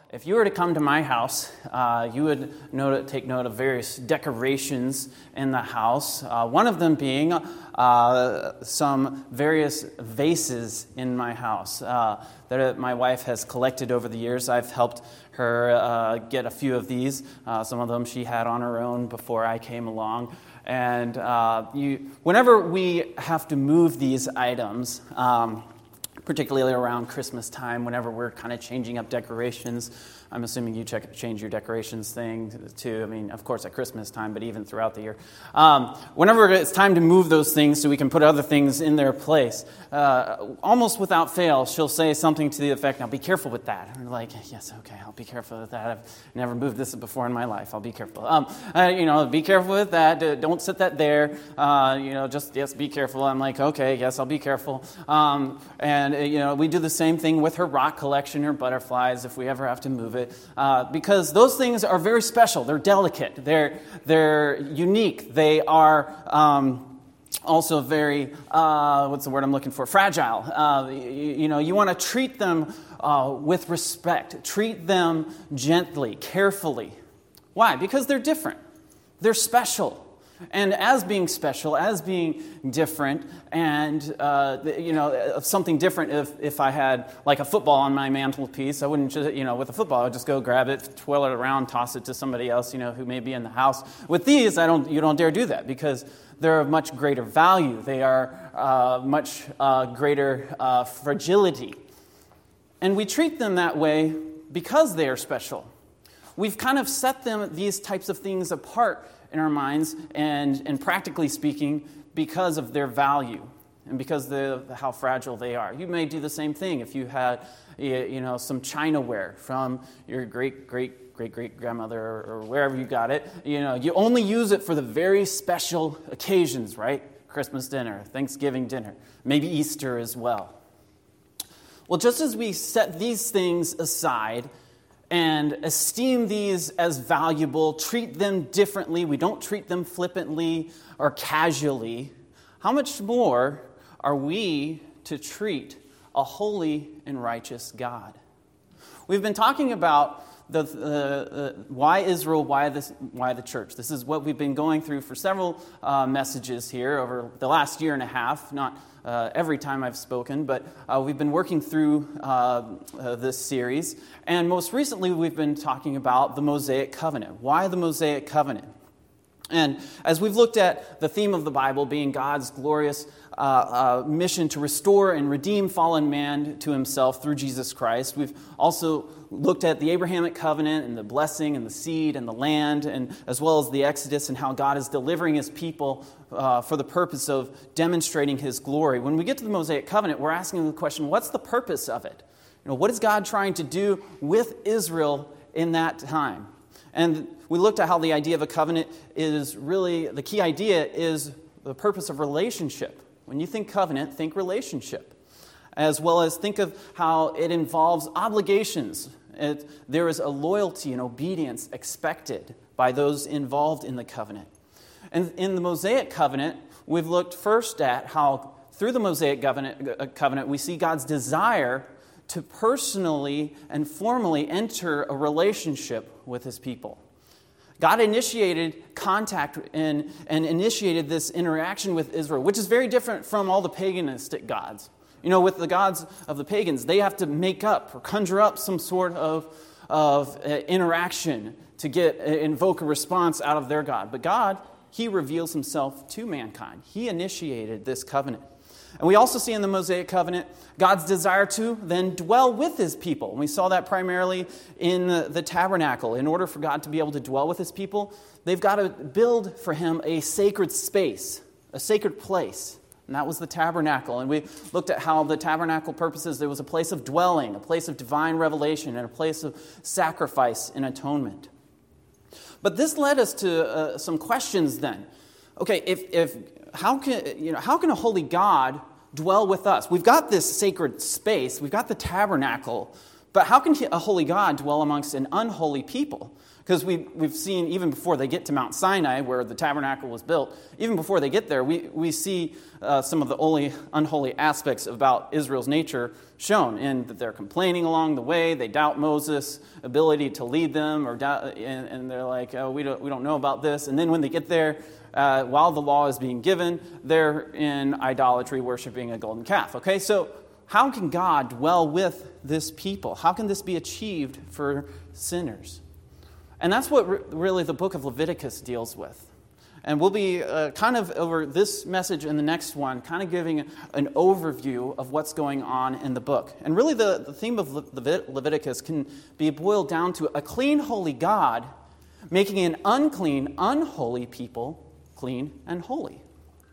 If you were to come to my house, you would take note of various decorations in the house. One of them being some various vases in my house that my wife has collected over the years. I've helped her get a few of these. Some of them she had on her own before I came along. And whenever we have to move these items, particularly around Christmas time, whenever we're kind of changing up decorations. I'm assuming you change your decorations thing too. I mean, of course, at Christmas time, but even throughout the year. Whenever it's time to move those things so we can put other things in their place, almost without fail, she'll say something to the effect, now be careful with that. And we're like, yes, okay, I'll be careful with that. I've never moved this before in my life. I'll be careful. Be careful with that. Don't sit that there. Yes, be careful. I'm like, okay, yes, I'll be careful. We do the same thing with her rock collection, her butterflies, if we ever have to move it. Because those things are very special. They're delicate. They're unique. They are also very, what's the word I'm looking for? Fragile. You want to treat them with respect. Treat them gently, carefully. Why? Because they're different. They're special. And as being special, as being different, and something different. If I had like a football on my mantelpiece, I wouldn't just with a football, I'd just go grab it, twirl it around, toss it to somebody else who may be in the house. With these, you don't dare do that because they're of much greater value. They are much greater fragility, and we treat them that way because they are special. We've kind of set these types of things apart in our minds, and practically speaking, because of their value and because of how fragile they are. You may do the same thing if you had, some chinaware from your great-great-great-grandmother or wherever you got it. You only use it for the very special occasions, right? Christmas dinner, Thanksgiving dinner, maybe Easter as well. Well, just as we set these things aside and esteem these as valuable, treat them differently, we don't treat them flippantly or casually, how much more are we to treat a holy and righteous God? We've been talking about why Israel, why the church. This is what we've been going through for several messages here over the last year and a half, not every time I've spoken, but we've been working through this series. And most recently, we've been talking about the Mosaic Covenant. Why the Mosaic Covenant? And as we've looked at the theme of the Bible being God's glorious mission to restore and redeem fallen man to himself through Jesus Christ, we've also looked at the Abrahamic covenant and the blessing and the seed and the land, and as well as the Exodus and how God is delivering his people for the purpose of demonstrating his glory. When we get to the Mosaic covenant, we're asking the question, what's the purpose of it? What is God trying to do with Israel in that time? And we looked at how the idea of a covenant is really, the key idea is the purpose of relationship. When you think covenant, think relationship. As well as think of how it involves obligations. There is a loyalty and obedience expected by those involved in the covenant. And in the Mosaic covenant, we've looked first at how through the Mosaic covenant we see God's desire to personally and formally enter a relationship with his people. God initiated contact and initiated this interaction with Israel, which is very different from all the paganistic gods. With the gods of the pagans, they have to make up or conjure up some sort of interaction to invoke a response out of their God. But God, he reveals himself to mankind. He initiated this covenant. And we also see in the Mosaic covenant God's desire to then dwell with his people. And we saw that primarily in the tabernacle. In order for God to be able to dwell with his people, they've got to build for him a sacred space, a sacred place. And that was the tabernacle. And we looked at how the tabernacle purposes, there was a place of dwelling, a place of divine revelation, and a place of sacrifice and atonement. But this led us to some questions then. Okay, how can a holy God dwell with us? We've got this sacred space, we've got the tabernacle, But how can a holy God dwell amongst an unholy people? Because we've seen, even before they get to Mount Sinai, where the tabernacle was built, even before they get there, we see some of the unholy aspects about Israel's nature shown in that they're complaining along the way, they doubt Moses' ability to lead them, and they're like, oh, we don't know about this. And then when they get there, while the law is being given, they're in idolatry, worshiping a golden calf. Okay, so how can God dwell with this people? How can this be achieved for sinners? And that's what really the book of Leviticus deals with. And we'll be kind of over this message and the next one, kind of giving an overview of what's going on in the book. And really the theme of Leviticus can be boiled down to a clean, holy God making an unclean, unholy people clean and holy.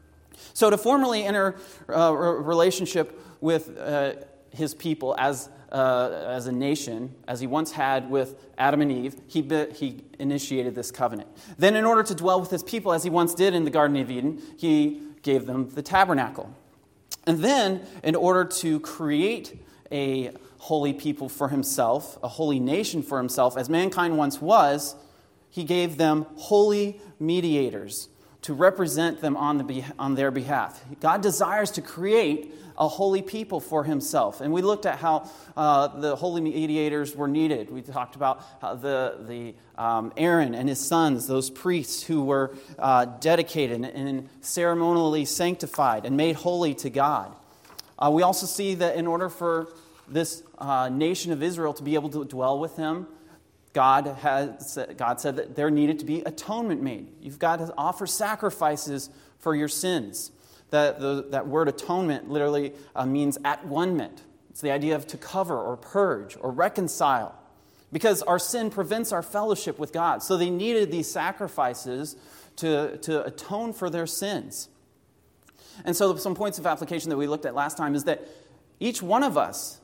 So to formally enter a relationship with his people as a nation, as he once had with Adam and Eve, he initiated this covenant. Then in order to dwell with his people as he once did in the Garden of Eden, he gave them the tabernacle. And then in order to create a holy people for himself, a holy nation for himself, as mankind once was, he gave them holy mediators to represent them on their behalf. God desires to create a holy people for himself. And we looked at how the holy mediators were needed. We talked about how the Aaron and his sons, those priests who were dedicated and ceremonially sanctified and made holy to God. We also see that in order for this nation of Israel to be able to dwell with him, God said that there needed to be atonement made. You've got to offer sacrifices for your sins. That word atonement literally means at-one-ment. It's the idea of to cover or purge or reconcile. Because our sin prevents our fellowship with God. So they needed these sacrifices to atone for their sins. And so some points of application that we looked at last time is that each one of us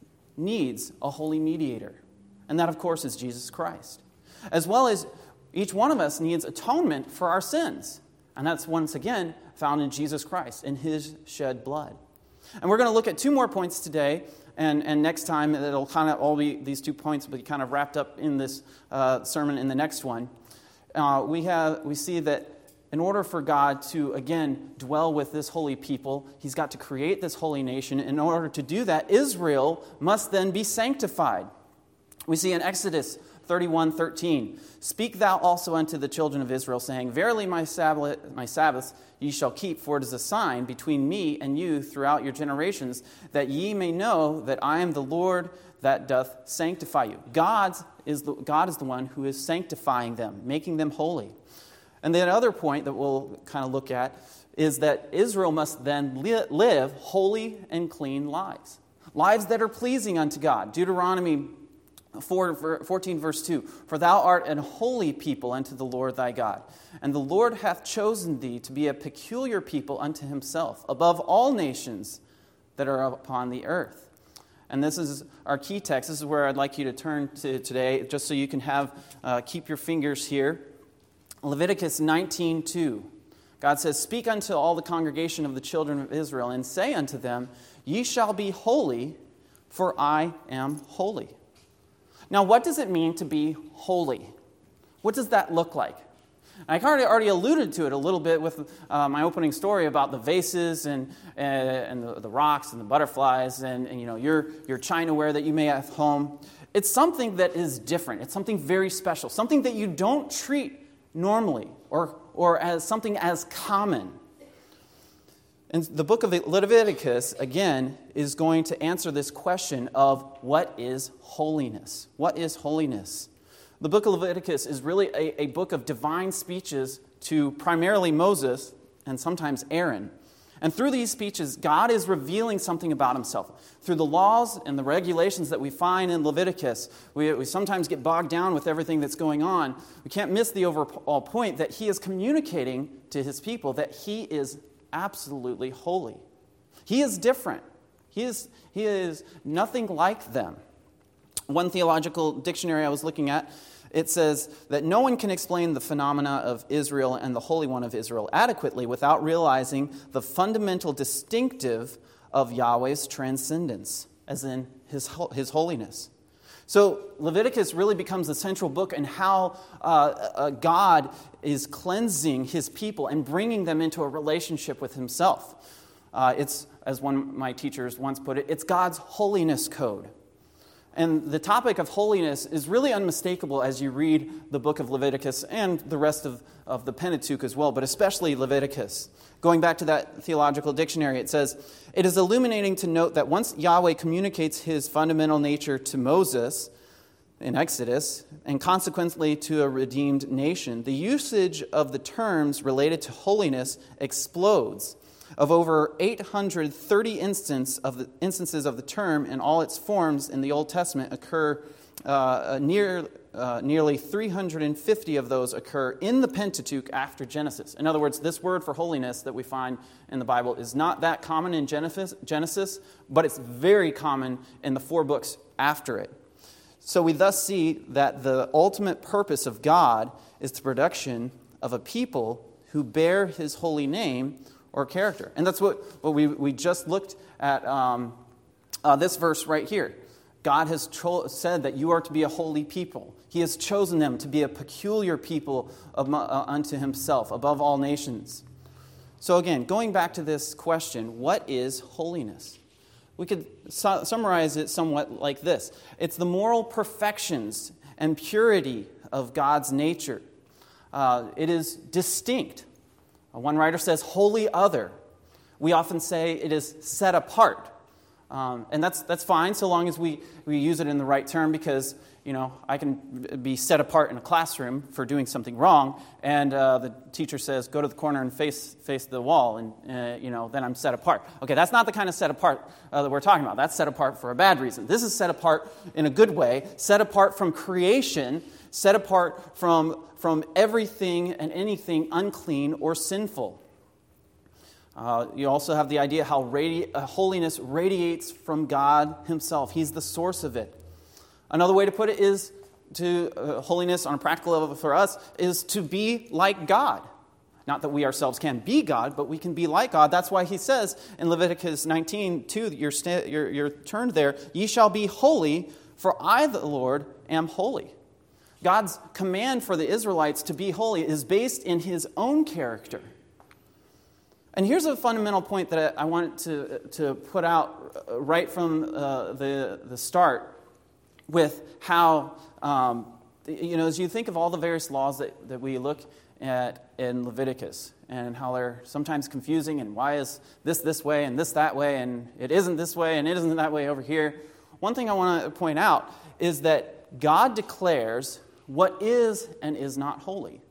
needs a holy mediator. And that, of course, is Jesus Christ. As well as each one of us needs atonement for our sins. And that's, once again, found in Jesus Christ, in his shed blood. And we're going to look at two more points today. And next time, it'll kind of all be, these 2 points will be kind of wrapped up in this sermon in the next one. We see that in order for God to, again, dwell with this holy people, he's got to create this holy nation. In order to do that, Israel must then be sanctified. We see in Exodus 31:13, "Speak thou also unto the children of Israel, saying, Verily my Sabbaths ye shall keep, for it is a sign between me and you throughout your generations, that ye may know that I am the Lord that doth sanctify you." God is the one who is sanctifying them, making them holy. And the other point that we'll kind of look at is that Israel must then live holy and clean lives. Lives that are pleasing unto God. Deuteronomy 14 verse 2, "For thou art an holy people unto the Lord thy God, and the Lord hath chosen thee to be a peculiar people unto himself, above all nations that are upon the earth." And this is our key text. This is where I'd like you to turn to today, just so you can keep your fingers here. Leviticus 19:2. God says, "Speak unto all the congregation of the children of Israel, and say unto them, Ye shall be holy, for I am holy." Now, what does it mean to be holy? What does that look like? I already alluded to it a little bit with my opening story about the vases and the rocks and the butterflies and your Chinaware that you may have home. It's something that is different. It's something very special, something that you don't treat normally or as something as common. And the book of Leviticus, again, is going to answer this question of what is holiness? What is holiness? The book of Leviticus is really a book of divine speeches to primarily Moses and sometimes Aaron. And through these speeches, God is revealing something about himself. Through the laws and the regulations that we find in Leviticus, we sometimes get bogged down with everything that's going on. We can't miss the overall point that he is communicating to his people that he is absolutely holy. He is different. He is nothing like them. One theological dictionary I was looking at, it says that no one can explain the phenomena of Israel and the Holy One of Israel adequately without realizing the fundamental distinctive of Yahweh's transcendence, as in his holiness. So Leviticus really becomes the central book in how God is cleansing his people and bringing them into a relationship with himself. It's, as one of my teachers once put it, it's God's holiness code. And the topic of holiness is really unmistakable as you read the book of Leviticus and the rest of the Pentateuch as well, but especially Leviticus. Going back to that theological dictionary, it says, "It is illuminating to note that once Yahweh communicates his fundamental nature to Moses in Exodus, and consequently to a redeemed nation, the usage of the terms related to holiness explodes. Of over 830 instances of the term in all its forms in the Old Testament occur, nearly 350 of those occur in the Pentateuch after Genesis. In other words, this word for holiness that we find in the Bible is not that common in Genesis, but it's very common in the 4 books after it. So we thus see that the ultimate purpose of God is the production of a people who bear his holy name or character. And that's what we just looked at this verse right here. God has said that you are to be a holy people. He has chosen them to be a peculiar people unto himself, above all nations. So again, going back to this question, what is holiness? We could summarize it somewhat like this. It's the moral perfections and purity of God's nature. It is distinct. One writer says, holy other. We often say it is set apart. And that's fine so long as we use it in the right term, because, I can be set apart in a classroom for doing something wrong, and the teacher says, go to the corner and face the wall, and, then I'm set apart. Okay, that's not the kind of set apart that we're talking about. That's set apart for a bad reason. This is set apart in a good way, set apart from creation, set apart from everything and anything unclean or sinful. You also have the idea how holiness radiates from God himself. He's the source of it. Another way to put it is holiness on a practical level for us is to be like God. Not that we ourselves can be God, but we can be like God. That's why he says in Leviticus 19:2, you're turned there, ye shall be holy, for I, the Lord, am holy. God's command for the Israelites to be holy is based in his own character. And here's a fundamental point that I want to put out right from the start with how, as you think of all the various laws that we look at in Leviticus and how they're sometimes confusing and why is this way and this that way and it isn't this way and it isn't that way over here. One thing I want to point out is that God declares what is and is not holy.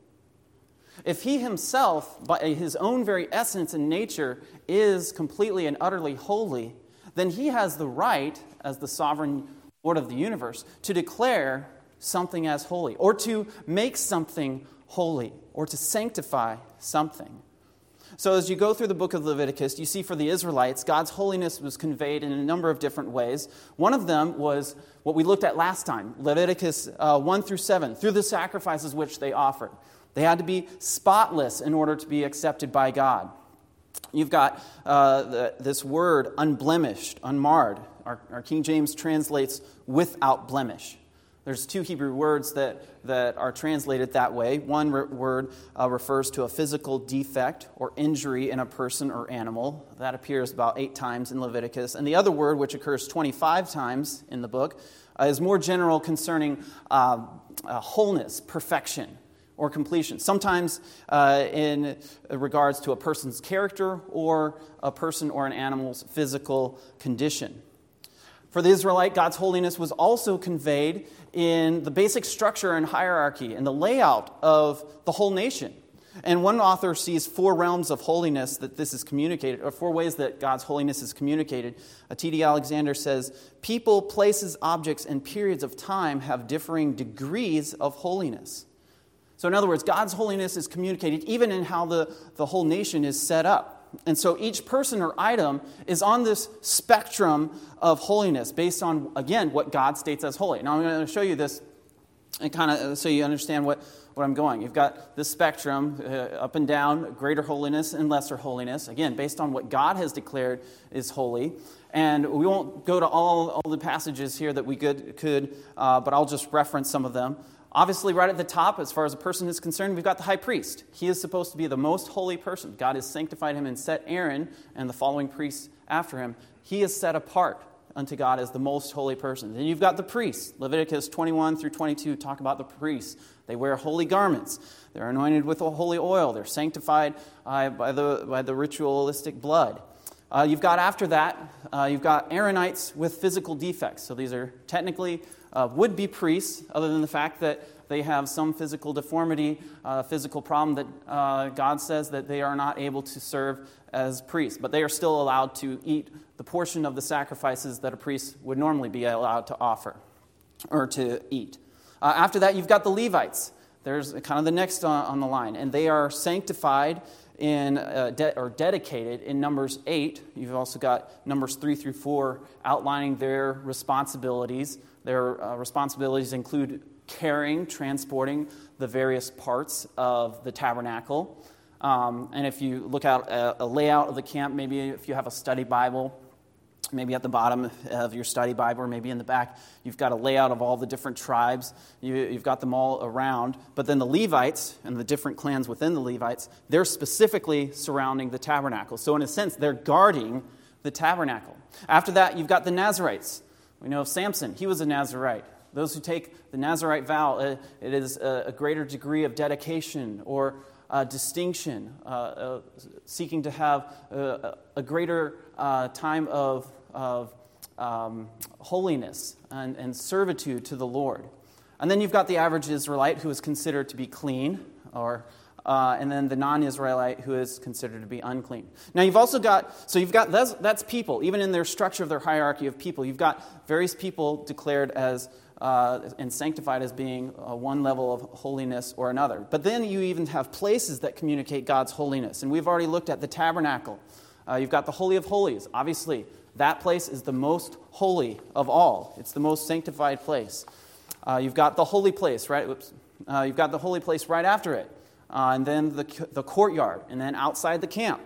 If he himself, by his own very essence and nature, is completely and utterly holy, then he has the right, as the sovereign Lord of the universe, to declare something as holy, or to make something holy, or to sanctify something. So as you go through the book of Leviticus, you see for the Israelites, God's holiness was conveyed in a number of different ways. One of them was what we looked at last time, Leviticus 1 through 7, through the sacrifices which they offered. They had to be spotless in order to be accepted by God. You've got this word, unblemished, unmarred. Our King James translates without blemish. There's 2 Hebrew words that are translated that way. One word refers to a physical defect or injury in a person or animal. That appears about 8 times in Leviticus. And the other word, which occurs 25 times in the book, is more general concerning wholeness, perfection, or completion. Sometimes in regards to a person's character or a person or an animal's physical condition. For the Israelite, God's holiness was also conveyed in the basic structure and hierarchy and the layout of the whole nation. And one author sees 4 realms of holiness that this is communicated, or 4 ways that God's holiness is communicated. T.D. Alexander says, people, places, objects, and periods of time have differing degrees of holiness. So in other words, God's holiness is communicated even in how the whole nation is set up. And so each person or item is on this spectrum of holiness based on, again, what God states as holy. Now I'm going to show you this And kind of so you understand what I'm going. You've got this spectrum up and down, greater holiness and lesser holiness. Again, based on what God has declared is holy. And we won't go to all the passages here that we could, but I'll just reference some of them. Obviously, right at the top, as far as a person is concerned, we've got the high priest. He is supposed to be the most holy person. God has sanctified him and set Aaron and the following priests after him. He is set apart unto God as the most holy person. Then you've got the priests. Leviticus 21 through 22 talk about the priests. They wear holy garments. They're anointed with a holy oil. They're sanctified by the ritualistic blood. You've got after that, you've got Aaronites with physical defects. So these are technically would-be priests, other than the fact that they have some physical deformity, physical problem that God says that they are not able to serve as priests. But they are still allowed to eat the portion of the sacrifices that a priest would normally be allowed to offer or to eat. After that, you've got the Levites. There's kind of the next on the line. And they are sanctified or dedicated in Numbers 8. You've also got Numbers 3 through 4 outlining their responsibilities. Their responsibilities include carrying, transporting the various parts of the tabernacle. And if you look at a layout of the camp, maybe if you have a study Bible, maybe at the bottom of your study Bible or maybe in the back, you've got a layout of all the different tribes. You've got them all around. But then the Levites and the different clans within the Levites, they're specifically surrounding the tabernacle. So in a sense, they're guarding the tabernacle. After that, you've got the Nazarites. We know of Samson. He was a Nazarite. Those who take the Nazarite vow, it is a greater degree of dedication or distinction, seeking to have a greater time of holiness and servitude to the Lord. And then you've got the average Israelite who is considered to be clean, and then the non-Israelite who is considered to be unclean. Now you've also got, that's people, even in their structure of their hierarchy of people. You've got various people declared as and sanctified as being one level of holiness or another. But then you even have places that communicate God's holiness. And we've already looked at the tabernacle. You've got the Holy of Holies. Obviously, that place is the most holy of all. It's the most sanctified place. You've got the holy place, right? You've got the holy place right after it. And then the courtyard. And then outside the camp,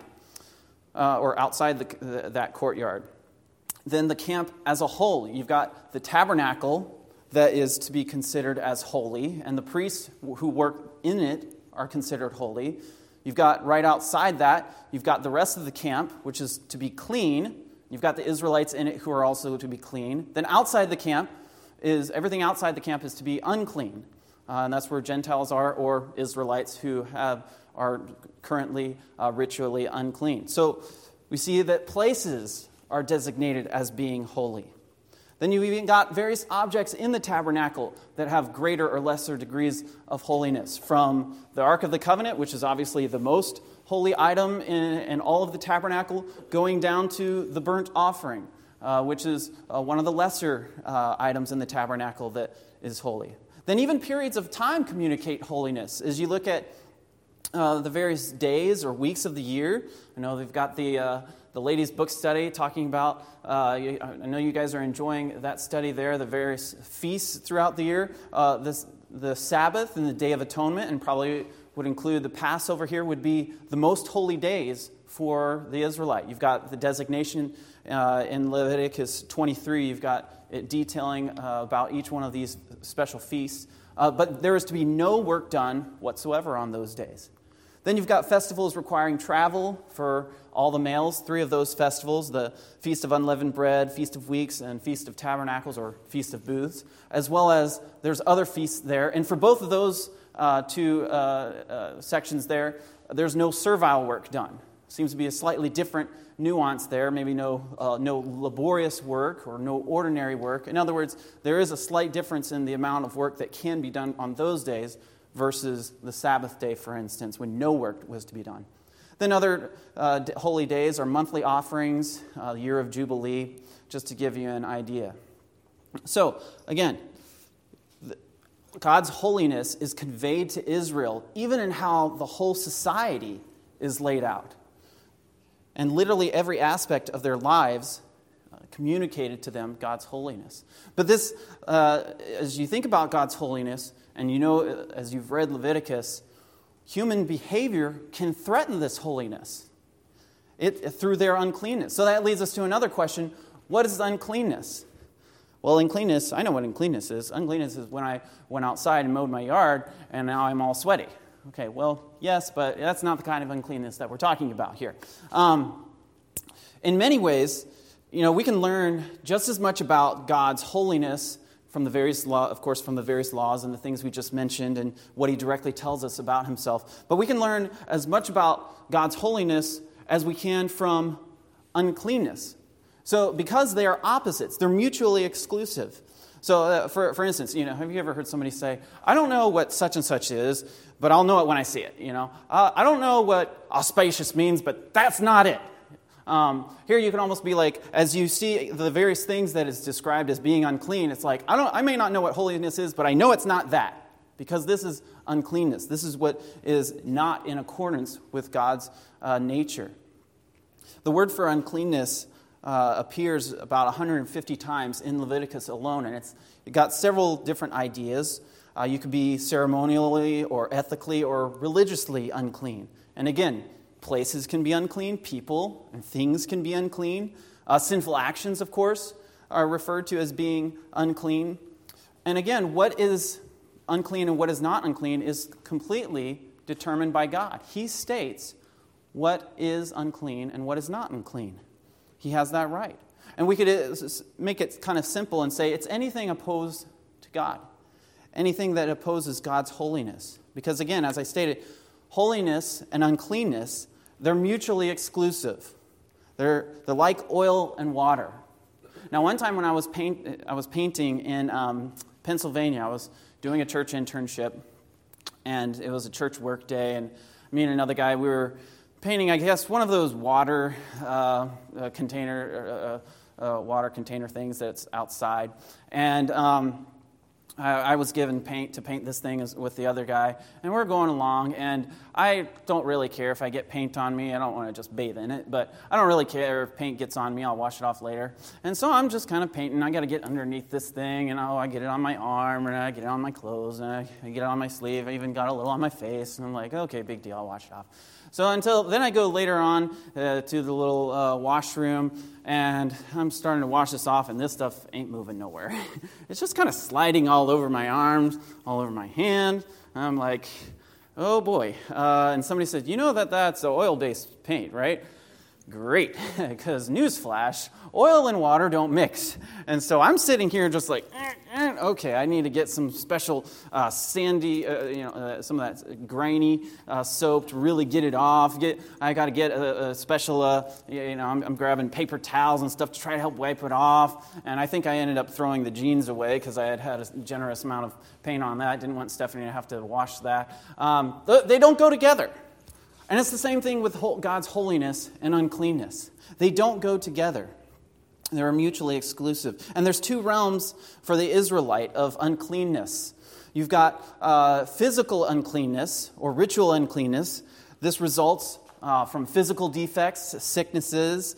or outside that courtyard. Then the camp as a whole. You've got the tabernacle that is to be considered as holy, and the priests who work in it are considered holy. You've got right outside that, you've got the rest of the camp, which is to be clean. You've got the Israelites in it who are also to be clean. Then outside the camp everything outside the camp is to be unclean. And that's where Gentiles are, or Israelites who are currently ritually unclean. So we see that places are designated as being holy. Then you've even got various objects in the tabernacle that have greater or lesser degrees of holiness. From the Ark of the Covenant, which is obviously the most holy item in all of the tabernacle, going down to the burnt offering, which is one of the lesser items in the tabernacle that is holy. Then even periods of time communicate holiness. As you look at the various days or weeks of the year, I know they've got the ladies' book study talking about, I know you guys are enjoying that study there, the various feasts throughout the year. The Sabbath and the Day of Atonement, and probably would include the Passover here, would be the most holy days for the Israelite. You've got the designation in Leviticus 23, you've got it detailing about each one of these special feasts. But there is to be no work done whatsoever on those days. Then you've got festivals requiring travel for all the males. 3 of those festivals, the Feast of Unleavened Bread, Feast of Weeks, and Feast of Tabernacles, or Feast of Booths, as well as there's other feasts there. And for both of those 2 sections there, there's no servile work done. Seems to be a slightly different nuance there, maybe no laborious work or no ordinary work. In other words, there is a slight difference in the amount of work that can be done on those days versus the Sabbath day, for instance, when no work was to be done. Then other holy days are monthly offerings, the year of Jubilee, just to give you an idea. So, again, God's holiness is conveyed to Israel, even in how the whole society is laid out. And literally every aspect of their lives communicated to them God's holiness. But this, as you think about God's holiness, and you know, as you've read Leviticus, human behavior can threaten this holiness through their uncleanness. So that leads us to another question. What is uncleanness? Well, uncleanness, I know what uncleanness is. Uncleanness is when I went outside and mowed my yard, and now I'm all sweaty. Okay, well, yes, but that's not the kind of uncleanness that we're talking about here. In many ways, we can learn just as much about God's holiness from the various laws and the things we just mentioned and what he directly tells us about himself. But we can learn as much about God's holiness as we can from uncleanness. So because they are opposites, they're mutually exclusive. So for instance, have you ever heard somebody say, I don't know what such and such is, but I'll know it when I see it. I don't know what auspicious means, but that's not it. Here you can almost be like, as you see the various things that is described as being unclean, it's like, I may not know what holiness is, but I know it's not that, because this is uncleanness. This is what is not in accordance with God's nature. The word for uncleanness appears about 150 times in Leviticus alone, and it's got several different ideas. You could be ceremonially or ethically or religiously unclean. And again, places can be unclean, people and things can be unclean. Sinful actions, of course, are referred to as being unclean. And again, what is unclean and what is not unclean is completely determined by God. He states what is unclean and what is not unclean. He has that right. And we could make it kind of simple and say it's anything opposed to God. Anything that opposes God's holiness. Because again, as I stated, holiness and uncleanness, they're mutually exclusive. They're like oil and water. Now, one time when I was painting in Pennsylvania, I was doing a church internship, and it was a church work day, and me and another guy, we were painting, I guess, one of those water container things that's outside. And I was given paint to paint this thing with the other guy, and we're going along, and I don't really care if I get paint on me. I don't want to just bathe in it, but I don't really care if paint gets on me. I'll wash it off later. And so I'm just kind of painting. I got to get underneath this thing, and I get it on my arm, and I get it on my clothes, and I get it on my sleeve. I even got a little on my face, and I'm like, okay, big deal, I'll wash it off. So until then I go later on to the little washroom, and I'm starting to wash this off, and this stuff ain't moving nowhere. It's just kind of sliding all over my arms, all over my hand. And I'm like, oh boy. And somebody said, that's oil-based paint, right? Great, because newsflash, oil and water don't mix. And so I'm sitting here just like, okay, I need to get some special sandy, some of that grainy soap to really get it off. I got to get a special, I'm grabbing paper towels and stuff to try to help wipe it off. And I think I ended up throwing the jeans away because I had a generous amount of paint on that. I didn't want Stephanie to have to wash that. They don't go together. And it's the same thing with God's holiness and uncleanness. They don't go together. They're mutually exclusive. And there's two realms for the Israelite of uncleanness. You've got physical uncleanness or ritual uncleanness. This results from physical defects, sicknesses,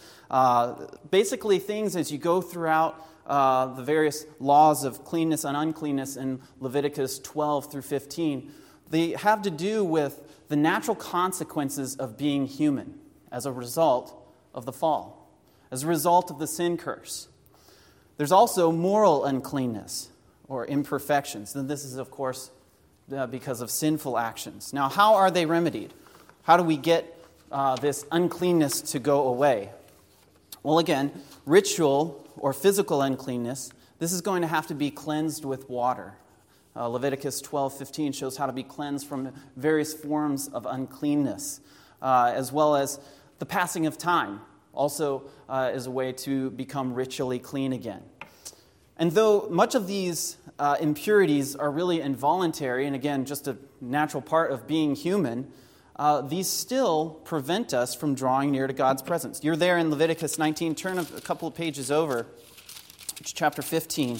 basically things as you go throughout the various laws of cleanness and uncleanness in Leviticus 12 through 15. They have to do with the natural consequences of being human as a result of the fall, as a result of the sin curse. There's also moral uncleanness or imperfections. And this is, of course, because of sinful actions. Now, how are they remedied? How do we get this uncleanness to go away? Well, again, ritual or physical uncleanness, this is going to have to be cleansed with water. Leviticus 12:15 shows how to be cleansed from various forms of uncleanness, as well as the passing of time also is a way to become ritually clean again. And though much of these impurities are really involuntary, and again, just a natural part of being human, these still prevent us from drawing near to God's presence. You're there in Leviticus 19. Turn a couple of pages over. It's chapter 15.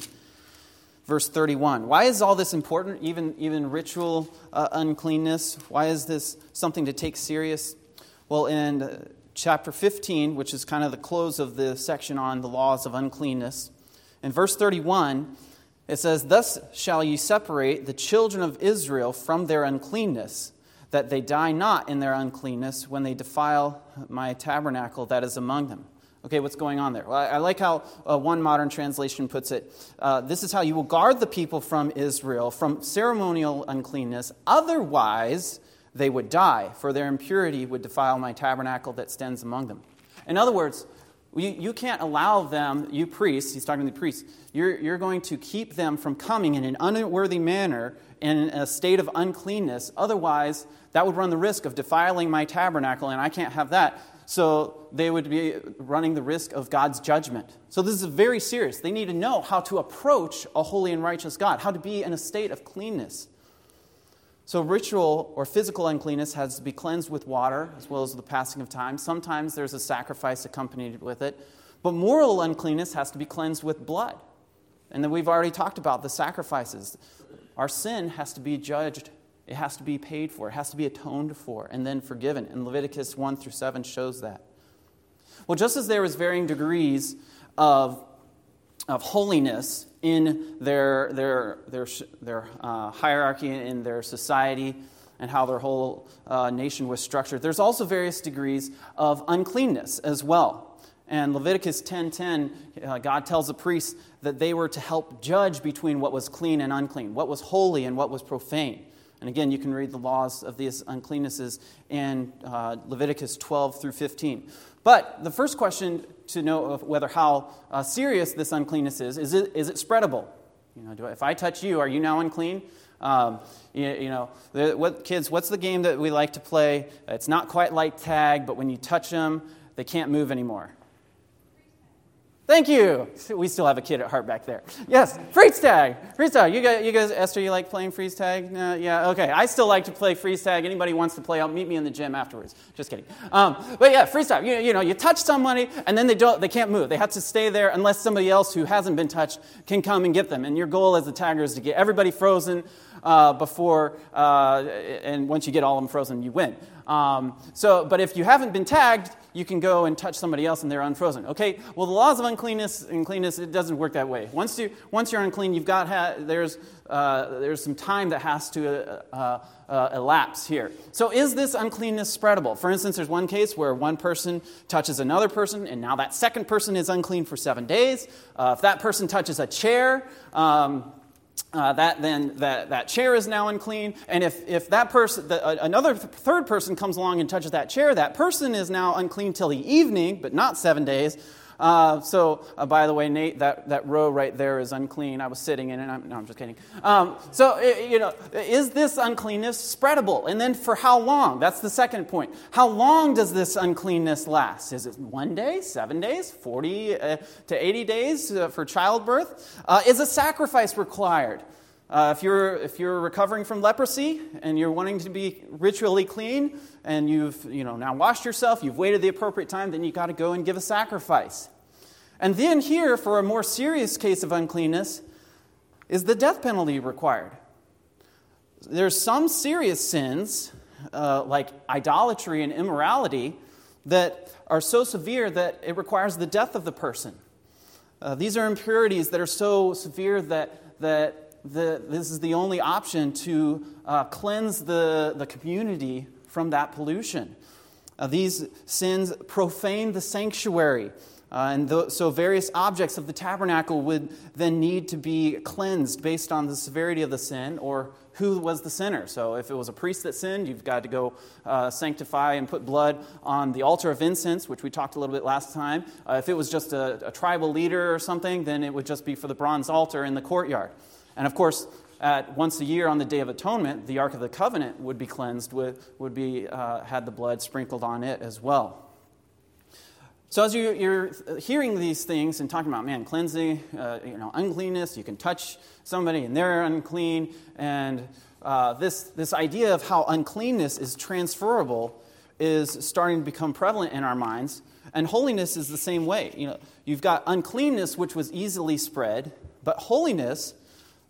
Verse 31. Why is all this important, even ritual uncleanness? Why is this something to take serious? Well, in chapter 15, which is kind of the close of the section on the laws of uncleanness. In verse 31, it says, "Thus shall ye separate the children of Israel from their uncleanness, that they die not in their uncleanness when they defile my tabernacle that is among them." Okay, what's going on there? Well, I like how one modern translation puts it. This is how you will guard the people from Israel, from ceremonial uncleanness. Otherwise, they would die, for their impurity would defile my tabernacle that stands among them. In other words, you can't allow them, you priests, he's talking to the priests, you're going to keep them from coming in an unworthy manner in a state of uncleanness. Otherwise, that would run the risk of defiling my tabernacle, and I can't have that. So they would be running the risk of God's judgment. So this is very serious. They need to know how to approach a holy and righteous God, how to be in a state of cleanness. So ritual or physical uncleanness has to be cleansed with water as well as the passing of time. Sometimes there's a sacrifice accompanied with it. But moral uncleanness has to be cleansed with blood. And then we've already talked about the sacrifices. Our sin has to be judged. It has to be paid for. It has to be atoned for and then forgiven. And Leviticus 1 through 7 shows that. Well, just as there was varying degrees of holiness in their hierarchy in their society and how their whole nation was structured, there's also various degrees of uncleanness as well. And Leviticus 10:10, God tells the priests that they were to help judge between what was clean and unclean, what was holy and what was profane. And again, you can read the laws of these uncleannesses in Leviticus 12 through 15. But the first question to know of whether how serious this uncleanness is it spreadable? If I touch you, are you now unclean? Kids, what's the game that we like to play? It's not quite like tag, but when you touch them, they can't move anymore. Thank you. We still have a kid at heart back there. Yes, freeze tag. Freeze tag. You guys, Esther, you like playing freeze tag? Yeah, okay. I still like to play freeze tag. Anybody wants to play, meet me in the gym afterwards. Just kidding. But yeah, freeze tag. You touch somebody and then they can't move. They have to stay there unless somebody else who hasn't been touched can come and get them. And your goal as the tagger is to get everybody frozen and once you get all of them frozen, you win. But if you haven't been tagged, you can go and touch somebody else and they're unfrozen. Okay, well, the laws of uncleanness, it doesn't work that way. Once you're unclean, there's some time that has to elapse here. So is this uncleanness spreadable? For instance, there's one case where one person touches another person, and now that second person is unclean for 7 days. If that person touches a chair, that chair is now unclean, and if that person, another third person comes along and touches that chair, that person is now unclean till the evening, but not 7 days. By the way, Nate, that row right there is unclean. I was sitting in it. I'm just kidding. Is this uncleanness spreadable? And then for how long? That's the second point. How long does this uncleanness last? Is it 1 day, 7 days, 40 to 80 days for childbirth? Is a sacrifice required? If you're recovering from leprosy and you're wanting to be ritually clean and you've now washed yourself, you've waited the appropriate time, then you've got to go and give a sacrifice. And then here, for a more serious case of uncleanness, is the death penalty required? There's some serious sins, like idolatry and immorality, that are so severe that it requires the death of the person. These are impurities that are so severe that this is the only option to cleanse the community from that pollution. These sins profane the sanctuary. So various objects of the tabernacle would then need to be cleansed based on the severity of the sin or who was the sinner. So if it was a priest that sinned, you've got to go sanctify and put blood on the altar of incense, which we talked a little bit last time. If it was just a tribal leader or something, then it would just be for the bronze altar in the courtyard. And of course, once a year on the Day of Atonement, the Ark of the Covenant would be cleansed, had the blood sprinkled on it as well. So as you're hearing these things and talking about, cleansing, uncleanness, you can touch somebody and they're unclean, and this idea of how uncleanness is transferable is starting to become prevalent in our minds. And holiness is the same way. You've got uncleanness, which was easily spread, but holiness,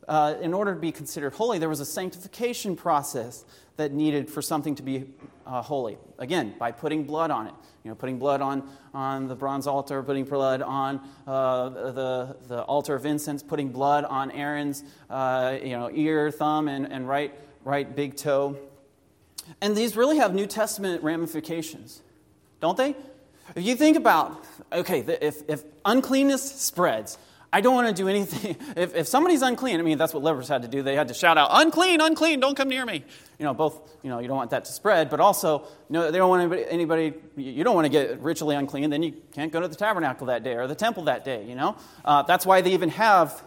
in order to be considered holy, there was a sanctification process that needed for something to be holy. Again, by putting blood on it. Putting blood on the bronze altar, putting blood on the altar of incense, putting blood on Aaron's ear, thumb, and right big toe. And these really have New Testament ramifications, don't they? If you think about, okay, if uncleanness spreads, I don't want to do anything. If somebody's unclean, that's what lepers had to do. They had to shout out, "Unclean, unclean, don't come near me." Both, you don't want that to spread, but also, they don't want anybody, you don't want to get ritually unclean, then you can't go to the tabernacle that day or the temple that day, That's why they even have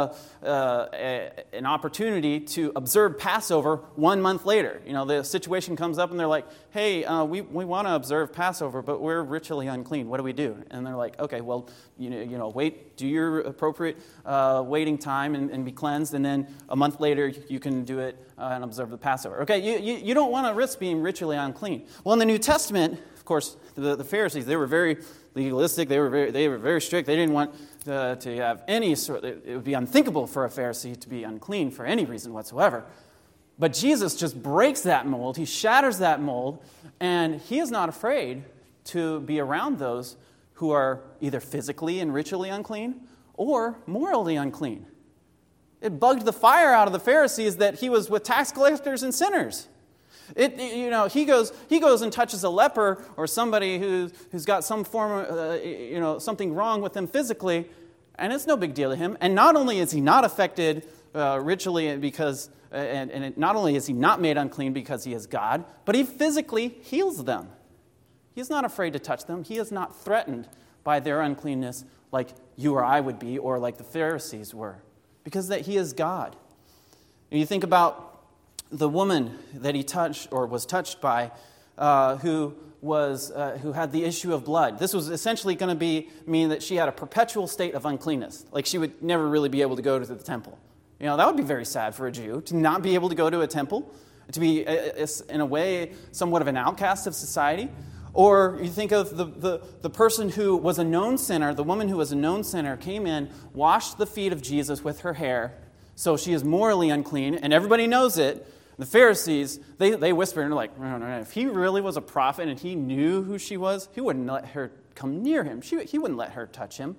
an opportunity to observe Passover 1 month later. The situation comes up and they're like, "Hey, we want to observe Passover, but we're ritually unclean. What do we do?" And they're like, "Okay, well, wait, do your appropriate waiting time and be cleansed, and then a month later you can do it and observe the Passover." Okay, you don't want to risk being ritually unclean. Well, in the New Testament, of course, the Pharisees, they were very legalistic. They were very strict. They didn't want to have any sort. It would be unthinkable for a Pharisee to be unclean for any reason whatsoever. But Jesus just breaks that mold. He shatters that mold, and he is not afraid to be around those who are either physically and ritually unclean or morally unclean. It bugged the fire out of the Pharisees that he was with tax collectors and sinners. He goes and touches a leper or somebody who's got some form of, something wrong with them physically, and it's no big deal to him. And not only is he not affected ritually because, and not only is he not made unclean because he is God, but he physically heals them. He's not afraid to touch them. He is not threatened by their uncleanness like you or I would be, or like the Pharisees were, because that he is God. And you think about the woman that he touched or was touched by, who had the issue of blood. This was essentially going to mean that she had a perpetual state of uncleanness, like she would never really be able to go to the temple. That would be very sad for a Jew, to not be able to go to a temple, to be, in a way, somewhat of an outcast of society. Or you think of the person who was a known sinner, the woman who was a known sinner, came in, washed the feet of Jesus with her hair, so she is morally unclean, and everybody knows it. The Pharisees, they whispered, and they're like, "No, if he really was a prophet and he knew who she was, he wouldn't let her come near him. He wouldn't let her touch him."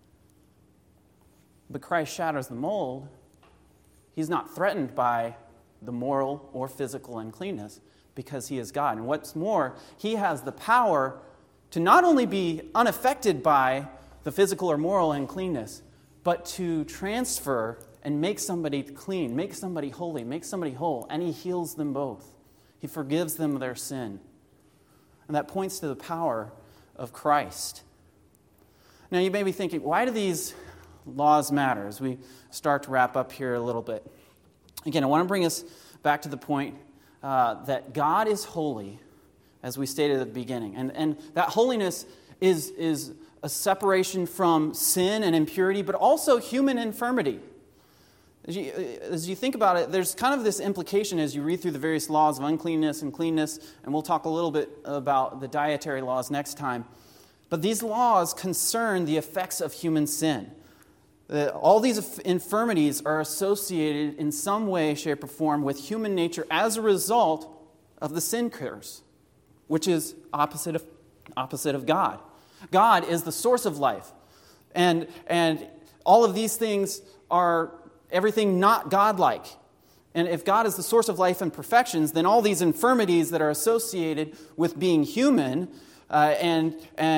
But Christ shatters the mold. He's not threatened by the moral or physical uncleanness because he is God. And what's more, he has the power to not only be unaffected by the physical or moral uncleanness, but to transfer and make somebody clean, make somebody holy, make somebody whole, and he heals them both. He forgives them their sin. And that points to the power of Christ. Now you may be thinking, why do these laws matter? As we start to wrap up here a little bit. Again, I want to bring us back to the point that God is holy, as we stated at the beginning. And that holiness is a separation from sin and impurity, but also human infirmity. As you think about it, there's kind of this implication as you read through the various laws of uncleanness and cleanness, and we'll talk a little bit about the dietary laws next time. But these laws concern the effects of human sin. All these infirmities are associated in some way, shape, or form with human nature as a result of the sin curse, which is opposite of God. God is the source of life. And all of these things are everything not God-like. And if God is the source of life and perfections, then all these infirmities that are associated with being human and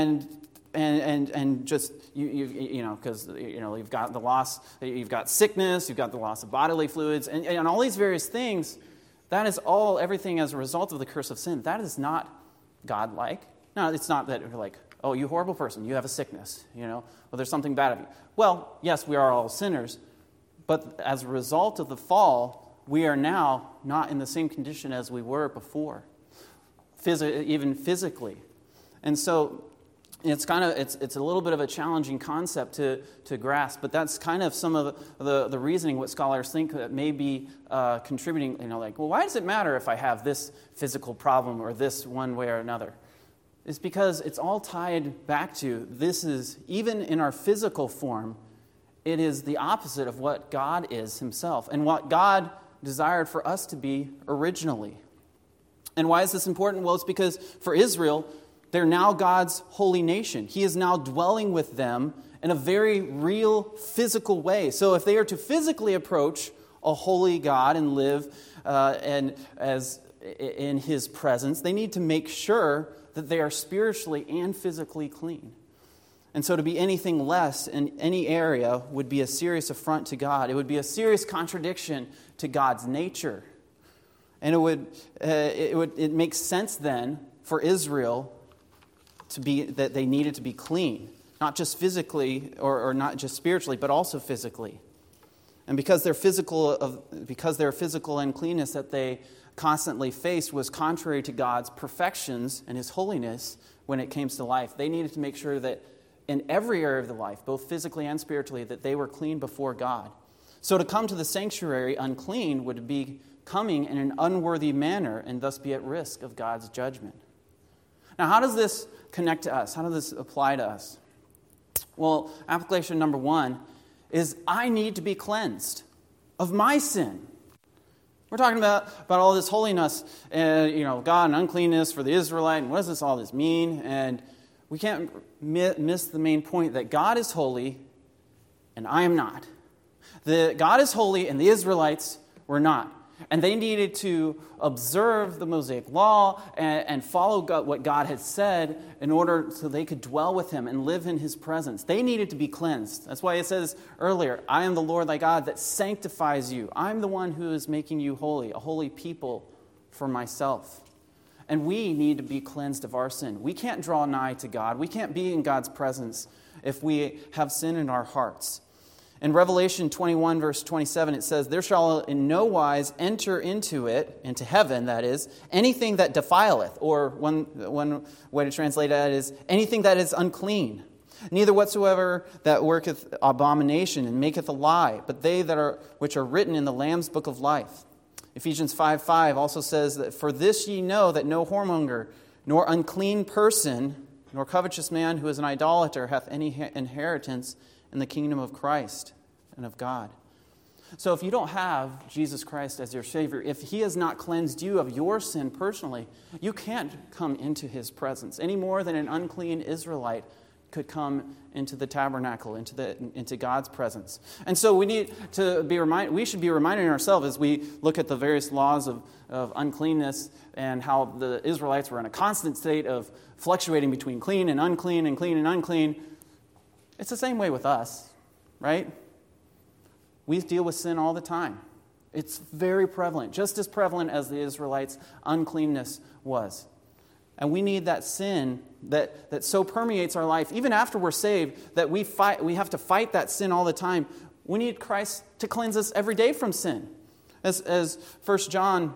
just because you've got the loss, you've got sickness, you've got the loss of bodily fluids, and all these various things. That is all everything as a result of the curse of sin. That is not God-like. No, it's not that we're like, "Oh, you horrible person, you have a sickness, well, there's something bad of you." Well, yes, we are all sinners, but as a result of the fall, we are now not in the same condition as we were before, even physically. And so it's a little bit of a challenging concept to grasp, but that's kind of some of the reasoning, what scholars think that may be contributing, well, why does it matter if I have this physical problem or this one way or another? It's because it's all tied back to this is, even in our physical form, it is the opposite of what God is himself and what God desired for us to be originally. And why is this important? Well, it's because for Israel, they're now God's holy nation. He is now dwelling with them in a very real physical way. So if they are to physically approach a holy God and live in his presence, they need to make sure that they are spiritually and physically clean. And so to be anything less in any area would be a serious affront to God. It would be a serious contradiction to God's nature. And it makes sense then for Israel that they needed to be clean, not just physically or not just spiritually, but also physically. And because their physical uncleanness that they constantly faced was contrary to God's perfections and his holiness when it came to life, they needed to make sure that in every area of their life, both physically and spiritually, that they were clean before God. So to come to the sanctuary unclean would be coming in an unworthy manner and thus be at risk of God's judgment. Now, how does this connect to us? How does this apply to us? Well, application number one is I need to be cleansed of my sin. We're talking about all this holiness and, God and uncleanness for the Israelite, and what does all this mean? And we can't miss the main point that God is holy and I am not. God is holy and the Israelites were not. And they needed to observe the Mosaic law and follow what God had said in order so they could dwell with him and live in his presence. They needed to be cleansed. That's why it says earlier, I am the Lord thy God that sanctifies you. I'm the one who is making you holy, a holy people for myself. And we need to be cleansed of our sin. We can't draw nigh to God. We can't be in God's presence if we have sin in our hearts. In Revelation 21, verse 27, it says, there shall in no wise enter into heaven, that is, anything that defileth, or one way to translate that is, anything that is unclean. Neither whatsoever that worketh abomination and maketh a lie, but they which are written in the Lamb's book of life. Ephesians 5:5 also says that, for this ye know that no whoremonger, nor unclean person, nor covetous man who is an idolater hath any inheritance in the kingdom of Christ and of God. So if you don't have Jesus Christ as your Savior, if he has not cleansed you of your sin personally, you can't come into his presence any more than an unclean Israelite could come into the tabernacle, into God's presence. And so we should be reminding ourselves as we look at the various laws of uncleanness and how the Israelites were in a constant state of fluctuating between clean and unclean and clean and unclean. It's the same way with us, right? We deal with sin all the time. It's very prevalent, just as prevalent as the Israelites' uncleanness was. And we need that sin that so permeates our life, even after we're saved, that we have to fight that sin all the time. We need Christ to cleanse us every day from sin. As 1 John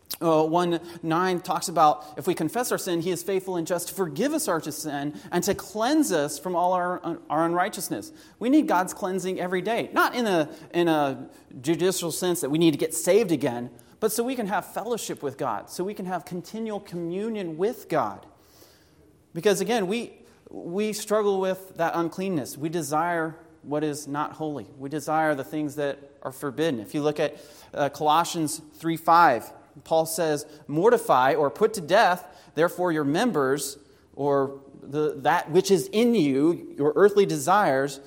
1:9 talks about, if we confess our sin, he is faithful and just to forgive us our sin and to cleanse us from all our unrighteousness. We need God's cleansing every day. Not in a judicial sense that we need to get saved again, but so we can have fellowship with God, so we can have continual communion with God. Because again, we struggle with that uncleanness. We desire what is not holy. We desire the things that are forbidden. If you look at Colossians 3:5, Paul says, mortify or put to death, therefore your members, or that which is in you, your earthly desires,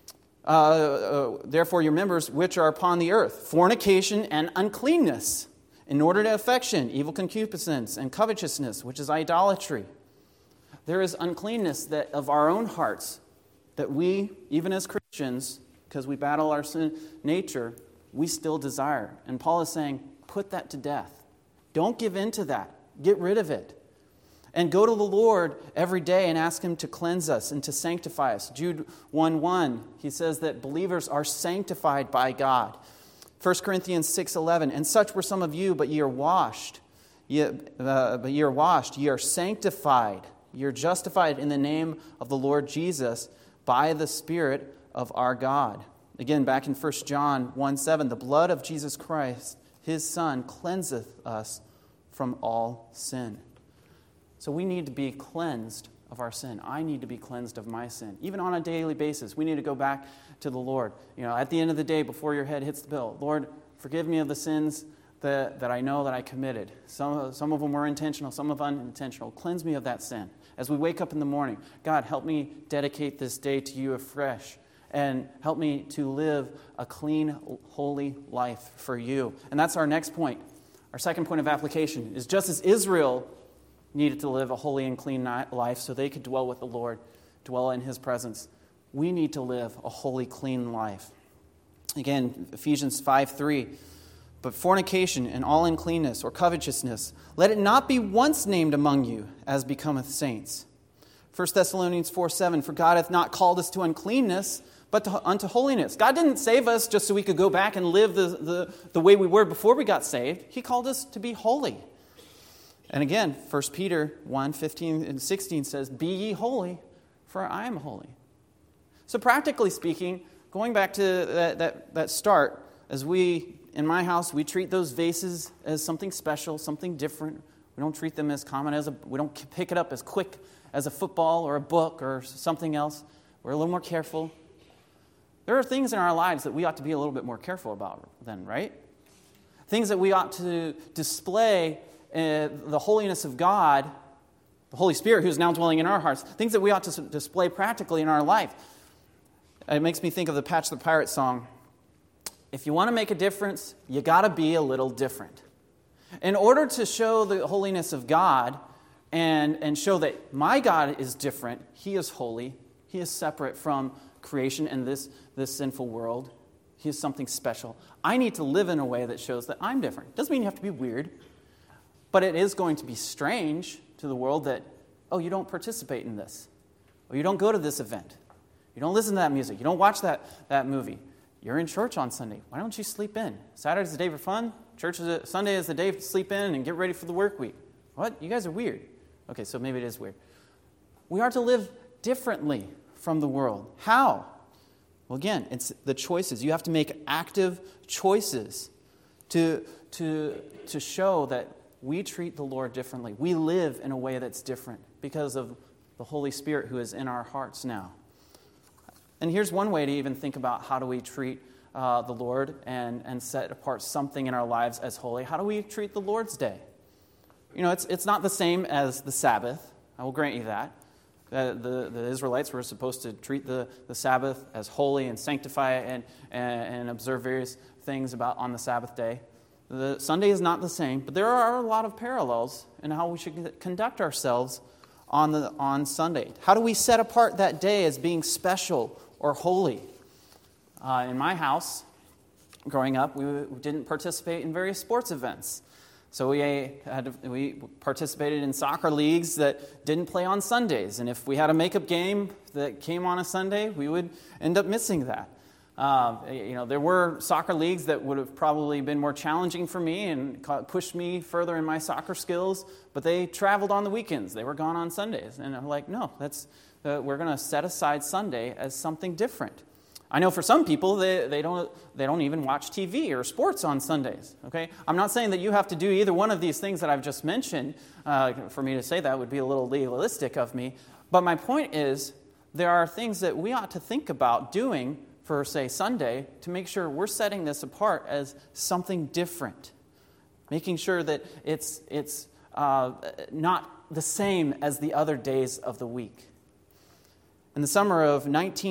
therefore your members which are upon the earth, fornication and uncleanness, inordinate affection, evil concupiscence, and covetousness, which is idolatry. There is uncleanness that of our own hearts that we, even as Christians, because we battle our sin nature, we still desire. And Paul is saying, put that to death. Don't give in to that. Get rid of it. And go to the Lord every day and ask him to cleanse us and to sanctify us. Jude 1:1, he says that believers are sanctified by God. 1 Corinthians 6:11, and such were some of you, but ye are washed. Ye are sanctified. Ye are justified in the name of the Lord Jesus by the Spirit of our God. Again, back in 1 John 1:7, the blood of Jesus Christ, his Son, cleanseth us from all sin. So we need to be cleansed of our sin. I need to be cleansed of my sin. Even on a daily basis, we need to go back to the Lord. At the end of the day, before your head hits the pillow, Lord, forgive me of the sins that I know that I committed. Some of them were intentional, some of them unintentional. Cleanse me of that sin. As we wake up in the morning, God, help me dedicate this day to you afresh. And help me to live a clean, holy life for you. And that's our next point. Our second point of application is just as Israel needed to live a holy and clean life so they could dwell with the Lord, dwell in His presence, we need to live a holy, clean life. Again, Ephesians 5:3. But fornication and all uncleanness or covetousness, let it not be once named among you, as becometh saints. 1 Thessalonians 4:7. For God hath not called us to uncleanness, but unto holiness. God didn't save us just so we could go back and live the way we were before we got saved. He called us to be holy. And again, 1 Peter 1:15 and 16 says, Be ye holy, for I am holy. So practically speaking, going back to that start, as in my house, we treat those vases as something special, something different. We don't treat them as common we don't pick it up as quick as a football or a book or something else. We're a little more careful. There are things in our lives that we ought to be a little bit more careful about then, right? Things that we ought to display the holiness of God, the Holy Spirit who's now dwelling in our hearts, things that we ought to display practically in our life. It makes me think of the Patch the Pirate song. If you want to make a difference, you got to be a little different. In order to show the holiness of God and show that my God is different, He is holy, He is separate from creation and this sinful world, He is something special. I need to live in a way that shows that I'm different. Doesn't mean you have to be weird, but it is going to be strange to the world that, oh, you don't participate in this, or you don't go to this event, you don't listen to that music, you don't watch that movie. You're in church on Sunday. Why don't you sleep in? Saturday's the day for fun. Sunday is the day to sleep in and get ready for the work week. What? You guys are weird. Okay, so maybe it is weird. We are to live differently from the world. How? Well, again, it's the choices. You have to make active choices to show that we treat the Lord differently. We live in a way that's different because of the Holy Spirit who is in our hearts now. And here's one way to even think about how do we treat the Lord and set apart something in our lives as holy. How do we treat the Lord's Day? It's not the same as the Sabbath. I will grant you that. The Israelites were supposed to treat the Sabbath as holy and sanctify it and observe various things on the Sabbath day. The Sunday is not the same, but there are a lot of parallels in how we should conduct ourselves on Sunday. How do we set apart that day as being special or holy? In my house, growing up, we didn't participate in various sports events. So we participated in soccer leagues that didn't play on Sundays. And if we had a makeup game that came on a Sunday, we would end up missing that. There were soccer leagues that would have probably been more challenging for me and pushed me further in my soccer skills, but they traveled on the weekends. They were gone on Sundays. And I'm like, no, we're going to set aside Sunday as something different. I know for some people, they don't even watch TV or sports on Sundays. Okay, I'm not saying that you have to do either one of these things that I've just mentioned. For me to say that would be a little legalistic of me. But my point is, there are things that we ought to think about doing for, say, Sunday to make sure we're setting this apart as something different. Making sure that it's not the same as the other days of the week. In the summer of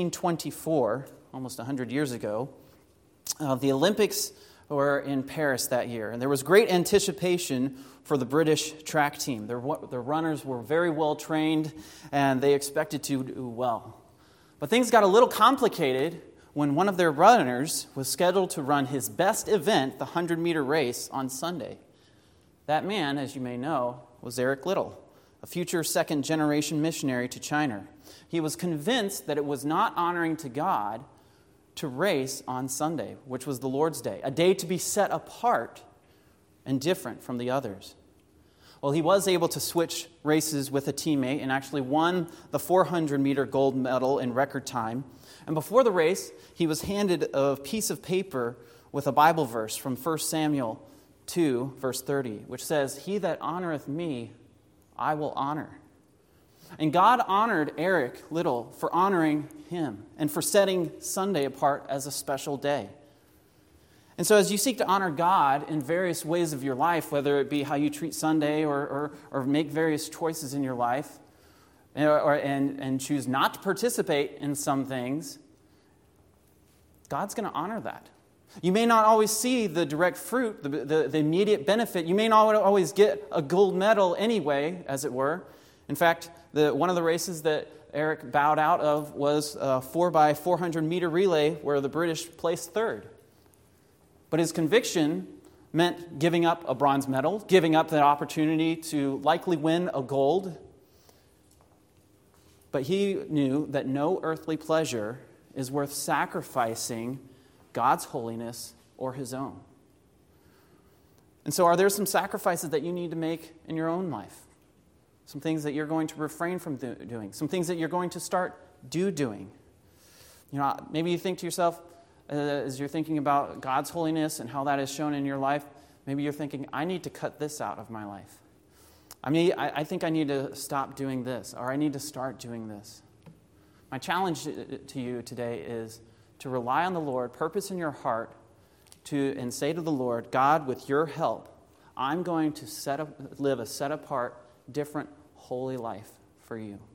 1924, almost 100 years ago, the Olympics were in Paris that year, and there was great anticipation for the British track team. Their runners were very well trained, and they expected to do well. But things got a little complicated when one of their runners was scheduled to run his best event, the 100-meter race, on Sunday. That man, as you may know, was Eric Liddell, a future second-generation missionary to China. He was convinced that it was not honoring to God to race on Sunday, which was the Lord's Day, a day to be set apart and different from the others. Well, he was able to switch races with a teammate and actually won the 400-meter gold medal in record time. And before the race, he was handed a piece of paper with a Bible verse from 1 Samuel 2, verse 30, which says, "He that honoreth me, I will honor." And God honored Eric Liddell for honoring him and for setting Sunday apart as a special day. And so as you seek to honor God in various ways of your life, whether it be how you treat Sunday or make various choices in your life, and choose not to participate in some things, God's going to honor that. You may not always see the direct fruit, the immediate benefit. You may not always get a gold medal anyway, as it were. In fact, one of the races that Eric bowed out of was a 4x400 meter relay where the British placed third. But his conviction meant giving up a bronze medal, giving up the opportunity to likely win a gold. But he knew that no earthly pleasure is worth sacrificing God's holiness or his own. And so are there some sacrifices that you need to make in your own life? Some things that you're going to refrain from doing. Some things that you're going to start doing. You know, maybe you think to yourself, as you're thinking about God's holiness and how that is shown in your life, maybe you're thinking, I need to cut this out of my life. I think I need to stop doing this, or I need to start doing this. My challenge to you today is to rely on the Lord, purpose in your heart, and say to the Lord, God, with your help, I'm going to live a set-apart, different, holy life for you.